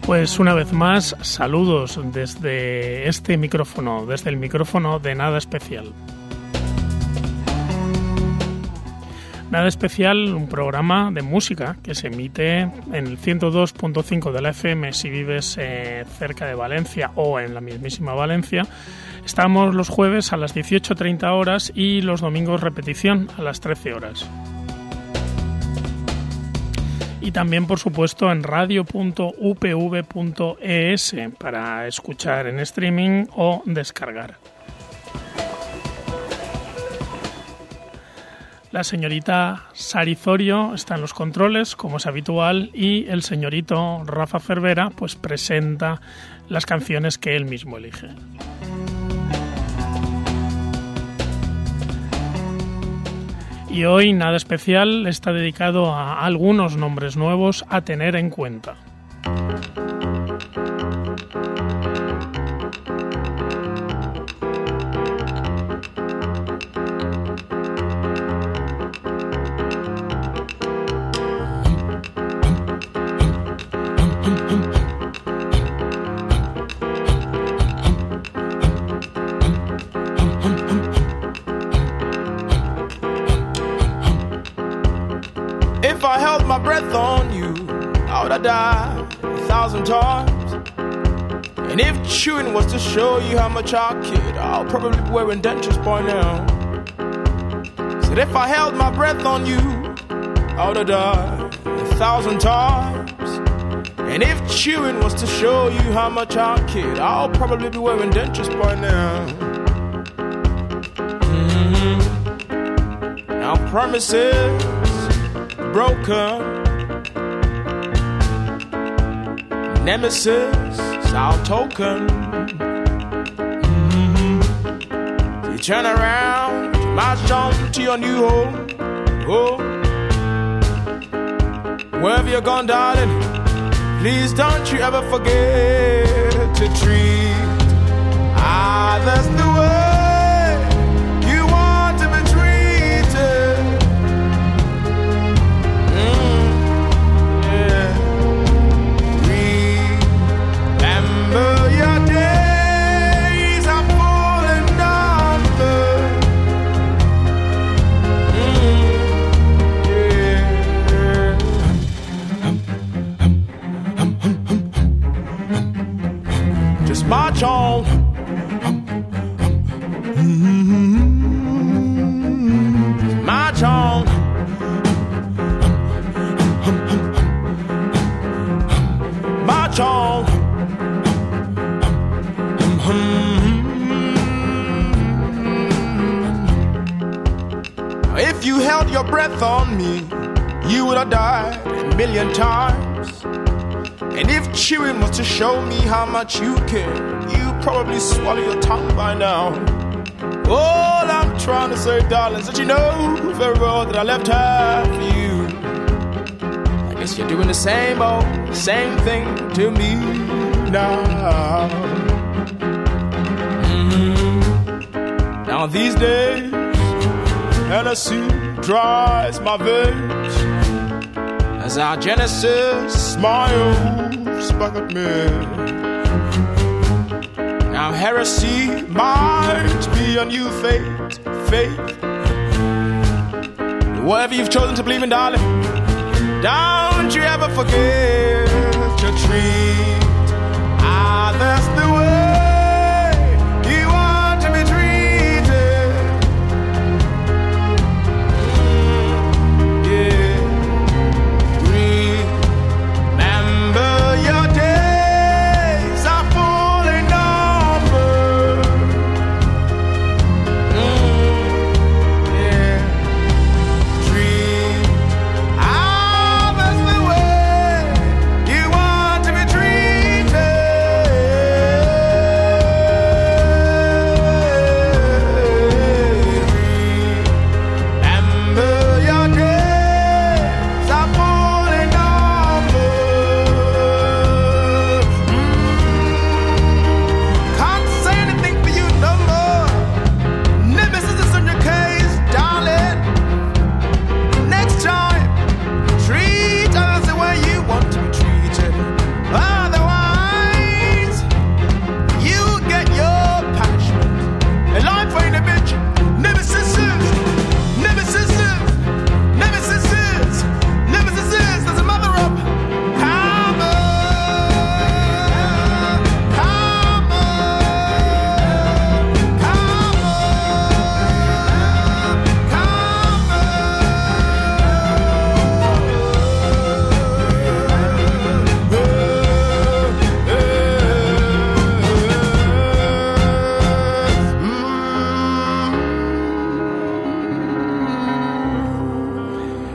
Pues una vez más, saludos desde este micrófono, desde el micrófono de Nada Especial. Nada Especial, un programa de música que se emite en el 102.5 de la FM si vives cerca de Valencia o en la mismísima Valencia. Estamos los jueves a las 18:30 horas y los domingos repetición a las 13 horas. Y también, por supuesto, en radio.upv.es para escuchar en streaming o descargar. La señorita Sarizorio está en los controles, como es habitual, y el señorito Rafa Cervera pues presenta las canciones que él mismo elige. Y hoy Nada Especial está dedicado a algunos nombres nuevos a tener en cuenta. If I held my breath on you, I would have died 1,000 times. And if chewing was to show you how much I kid, I'll probably be wearing dentures by now. Said if I held my breath on you, I would have died 1,000 times. And if chewing was to show you how much I kid, I'll probably be wearing dentures by now. Now promises broken, nemesis our token. You turn around, march on to your new home. Oh, wherever you're gone, darling, please don't you ever forget to treat others the way you want to be treated. Remember your days are full and numbered. Just march on. March on. March on. If you held your breath on me, you would have died 1,000,000 times. And if chewing was to show me how much you care, you'd probably swallow your tongue by now. All I'm trying to say, darling, is that you know very well that I left half for you. I guess you're doing the same old, same thing to me now. Now these days, Hennessy dries my veins as our Genesis smiles back at me. Now heresy might be a new faith. Whatever you've chosen to believe in, darling, don't you ever forget to treat others the way you want to be treated. Yeah. Remember your days are full and numbered. Yeah. Treat others the way you want to be treated.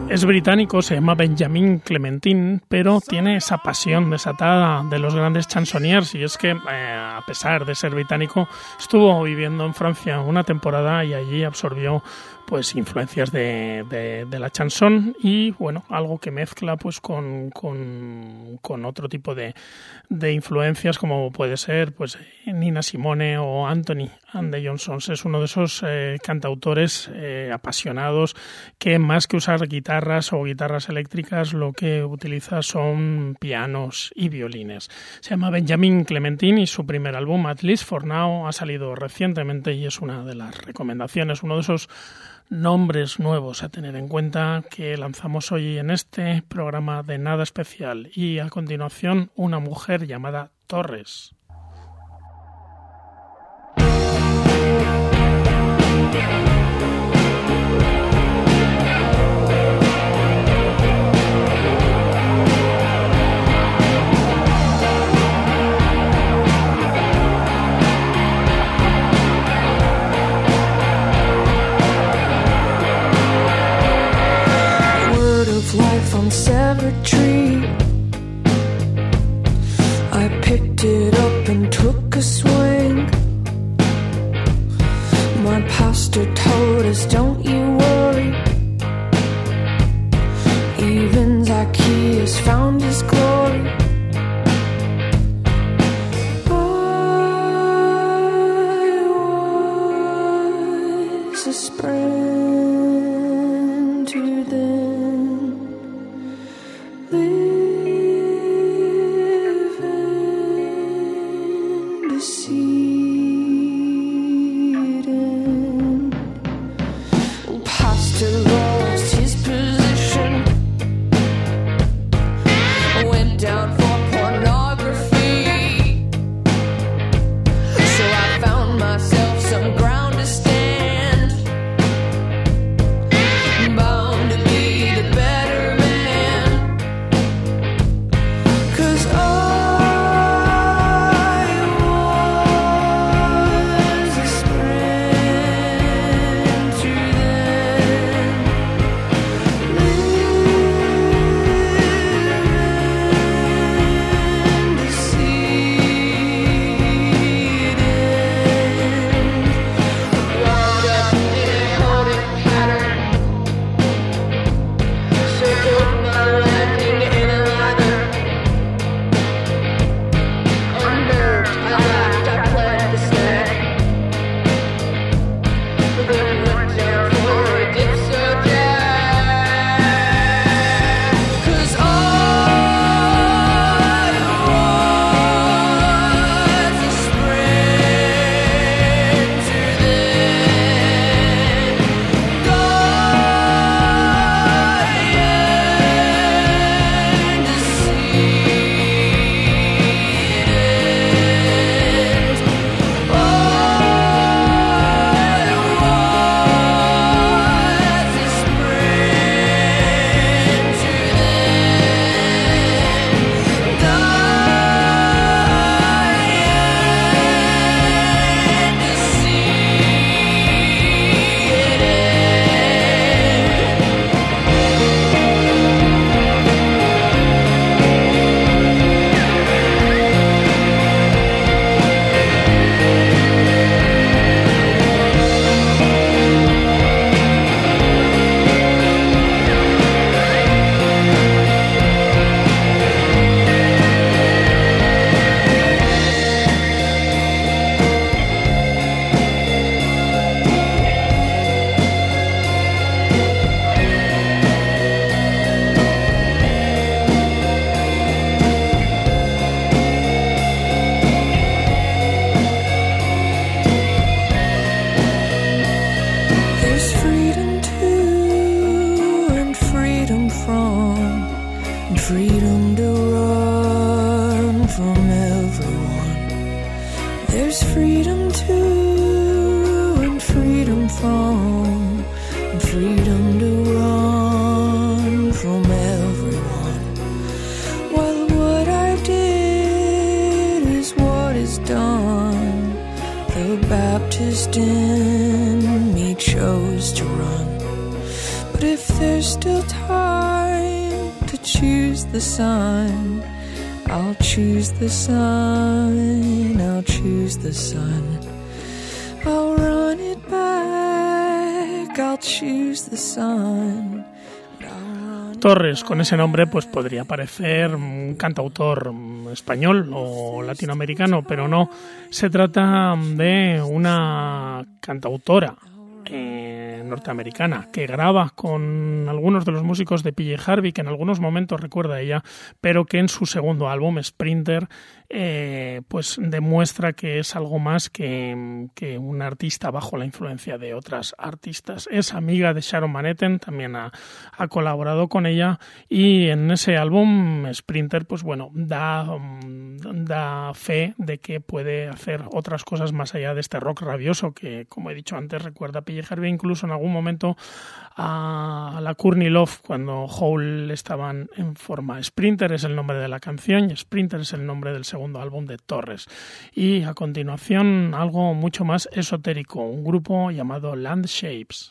Es británico, se llama Benjamin Clementine, pero tiene esa pasión desatada de los grandes chansonniers, y es que, a pesar de ser británico, estuvo viviendo en Francia una temporada y allí absorbió pues influencias de la chanson y bueno, algo que mezcla pues con otro tipo de influencias, como puede ser pues Nina Simone o Anthony and the Johnsons. Es uno de esos cantautores apasionados que, más que usar guitarras o guitarras eléctricas, lo que utiliza son pianos y violines. Se llama Benjamin Clementine y su primer álbum, At Least for Now, ha salido recientemente y es una de las recomendaciones, uno de esos nombres nuevos a tener en cuenta que lanzamos hoy en este programa de Nada Especial. Y a continuación, una mujer llamada Torres. Life on severed tree, I picked it up and took a swing. My pastor told us, don't you worry, even Zacchaeus found his glory. I was a sprinter then, living decedent. Pastor lost his position, went down for pornography, so I found myself some ground to stand, bound to be if there's still time to choose the sun, I'll choose the sun, I'll choose the sun. I'll run it back, I'll choose the sun. Torres, con ese nombre, pues podría parecer un cantautor español o latinoamericano, pero no. Se trata de una cantautora norteamericana que graba con algunos de los músicos de PJ Harvey, que en algunos momentos recuerda a ella, pero que en su segundo álbum, Sprinter, pues demuestra que es algo más que un artista bajo la influencia de otras artistas. Es amiga de Sharon Van Etten, también ha colaborado con ella, y en ese álbum, Sprinter, pues bueno, da fe de que puede hacer otras cosas más allá de este rock rabioso que, como he dicho antes, recuerda a PJ Harvey, incluso en algún momento a la Courtney Love cuando Hole estaban en forma. Sprinter es el nombre de la canción y Sprinter es el nombre del segundo álbum de Torres. Y a continuación algo mucho más esotérico, un grupo llamado Landshapes.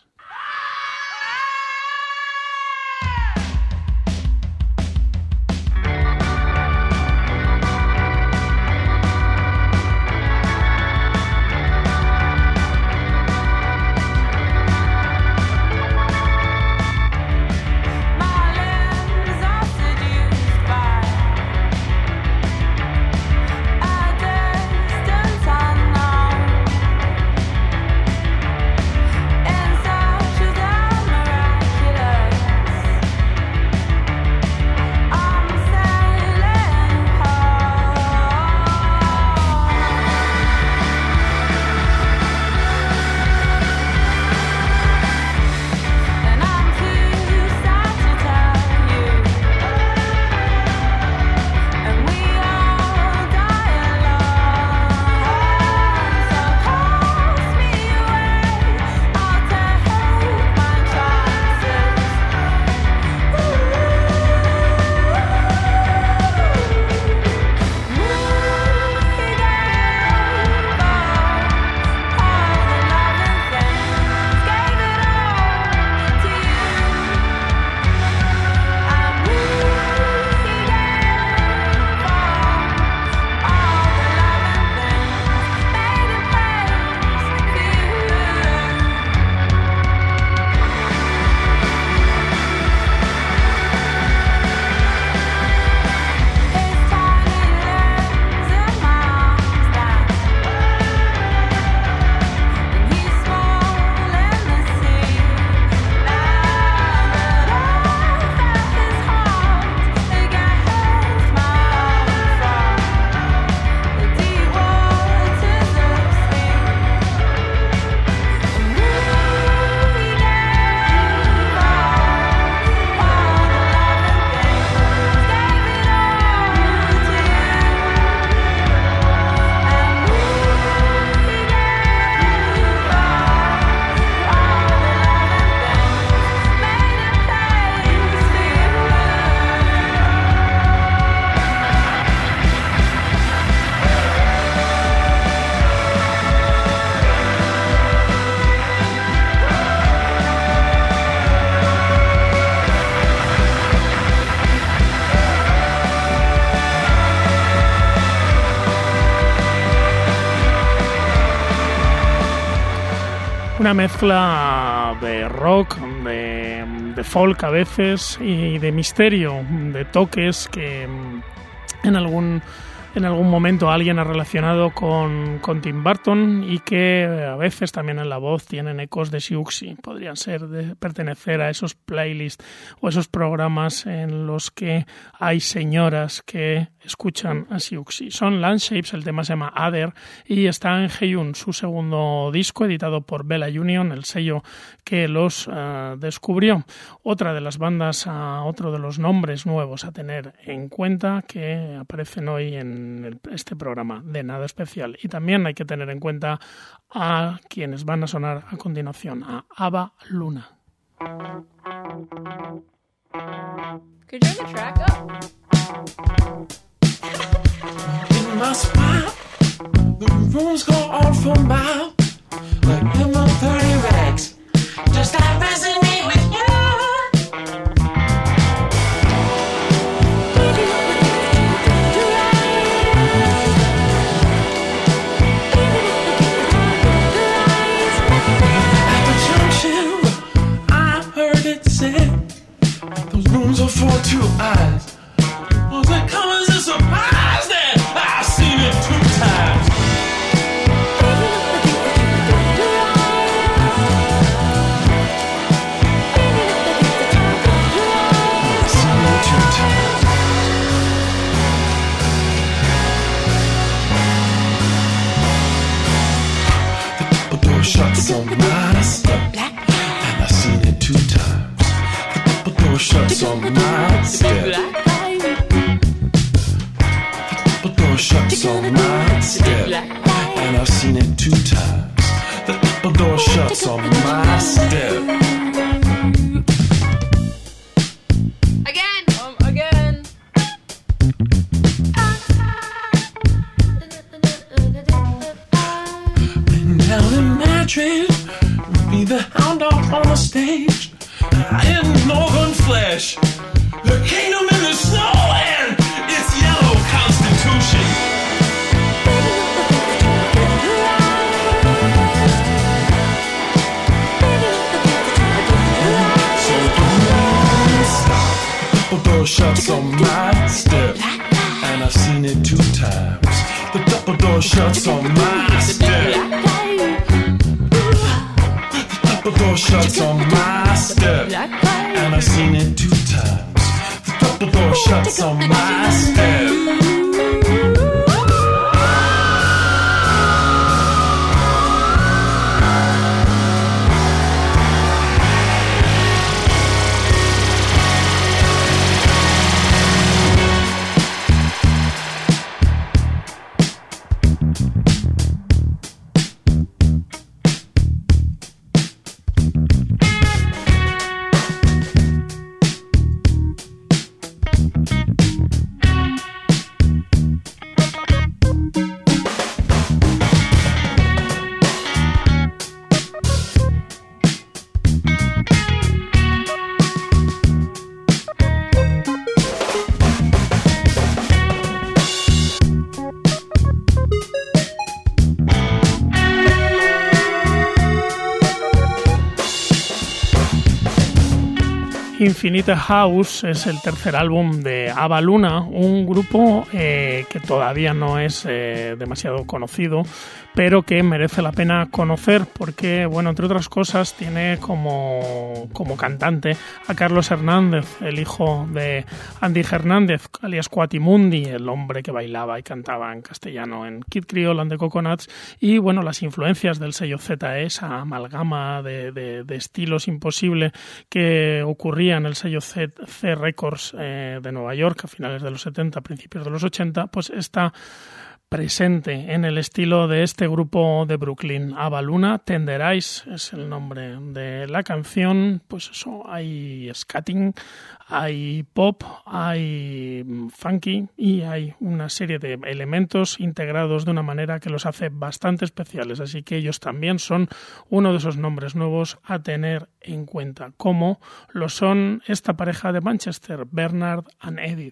Una mezcla de rock, de folk a veces y de misterio, de toques que en algún momento alguien ha relacionado con Tim Burton y que a veces también en la voz tienen ecos de Siouxsie. Podrían pertenecer a esos playlists o esos programas en los que hay señoras que escuchan a Siouxsie. Son Landshapes, el tema se llama Other y está en Heyoon, su segundo disco editado por Bella Union, el sello que los descubrió. Otra de las bandas, otro de los nombres nuevos a tener en cuenta que aparecen hoy en este programa de Nada Especial. Y también hay que tener en cuenta a quienes van a sonar a continuación, a Ava Luna. Could you turn the track up? In my spot, the rooms go on for miles, like in my 30 rags. Just I resonate with you. said those rooms are for two eyes. Well, that comes as a surprise that I've seen it 2 times. I've seen it 2 times. The double door shuts on my step, and I've seen it 2 times. The double door shuts on my step. The door shuts on my step, and I've seen it 2 times. The double door shuts on my step. Again. Been down in Madrid, be the hound dog on the stage. In northern flesh, the kingdom in the snow and its yellow constitution. So don't stop. The double door shuts on my step, and I've seen it 2 times. The double door shuts on my step. The double door shuts on my step, and I've seen it 2 times. The double door shuts on my step. Infinite House es el tercer álbum de Ava Luna, un grupo que todavía no es demasiado conocido, pero que merece la pena conocer porque, bueno, entre otras cosas, tiene como cantante a Carlos Hernández, el hijo de Andy Hernández, alias Cuatimundi, el hombre que bailaba y cantaba en castellano en Kid Creole and the Coconuts, y, bueno, las influencias del sello ZE, esa amalgama de estilos imposible que ocurría en el sello C Records de Nueva York a finales de los 70, principios de los 80, pues está presente en el estilo de este grupo de Brooklyn. Ava Luna, Tender Eyes es el nombre de la canción. Pues eso, hay scatting, hay pop, hay funky y hay una serie de elementos integrados de una manera que los hace bastante especiales, así que ellos también son uno de esos nombres nuevos a tener en cuenta, como lo son esta pareja de Manchester, Bernard and Edith.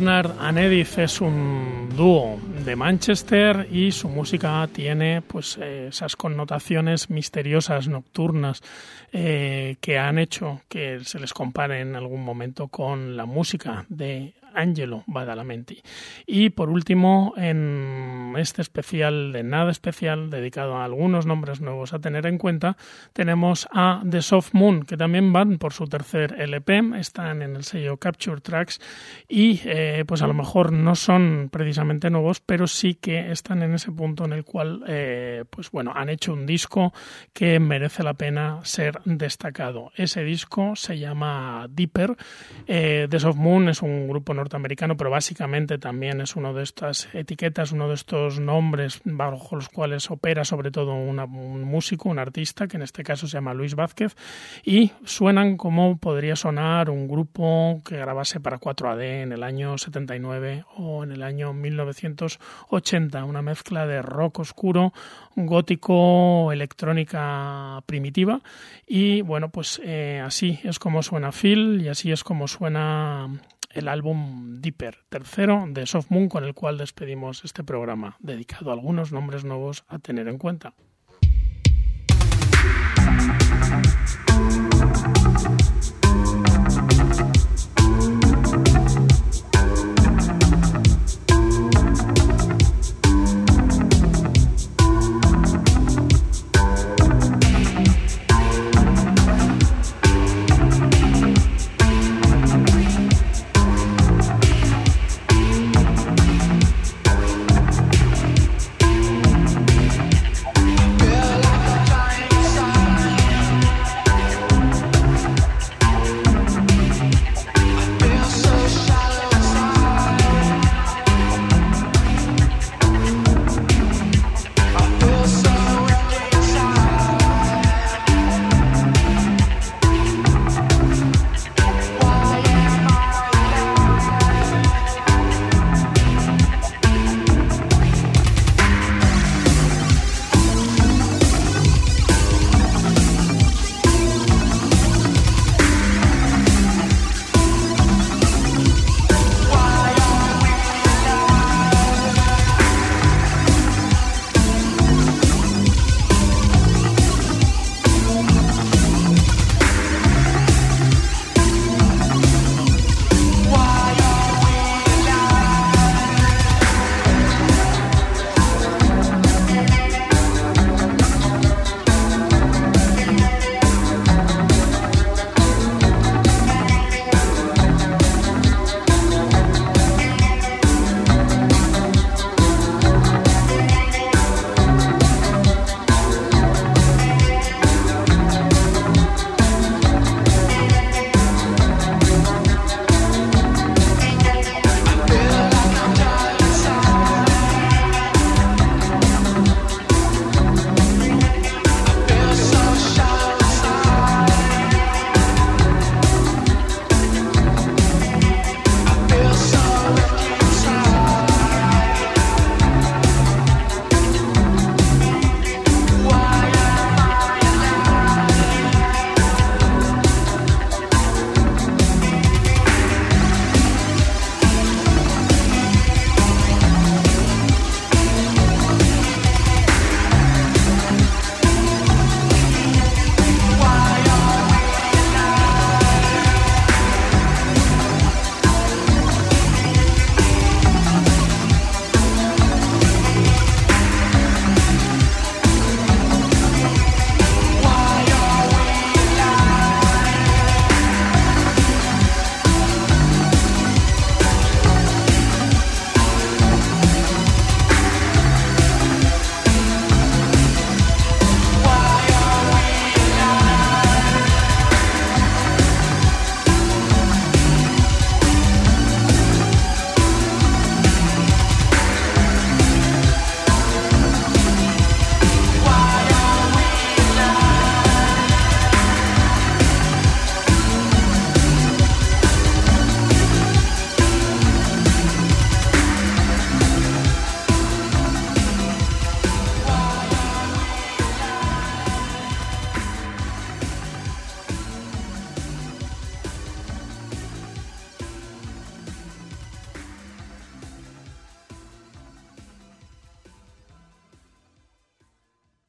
Bernard and Edith es un dúo de Manchester y su música tiene pues esas connotaciones misteriosas, nocturnas, que han hecho que se les compare en algún momento con la música de Angelo Badalamenti. Y por último, en este especial de Nada Especial, dedicado a algunos nombres nuevos a tener en cuenta, tenemos a The Soft Moon, que también van por su tercer LP, están en el sello Capture Tracks y pues a lo mejor no son precisamente nuevos, pero sí que están en ese punto en el cual pues bueno, han hecho un disco que merece la pena ser destacado. Ese disco se llama Deeper. The Soft Moon es un grupo norteamericano, pero básicamente también es una de estas etiquetas, uno de estos nombres bajo los cuales opera sobre todo un músico, un artista, que en este caso se llama Luis Vázquez, y suenan como podría sonar un grupo que grabase para 4AD en el año 79 o en el año 1980, una mezcla de rock oscuro, gótico, electrónica primitiva, y bueno, pues así es como suena Phil y así es como suena el álbum Deeper, tercero de Soft Moon, con el cual despedimos este programa, dedicado a algunos nombres nuevos a tener en cuenta.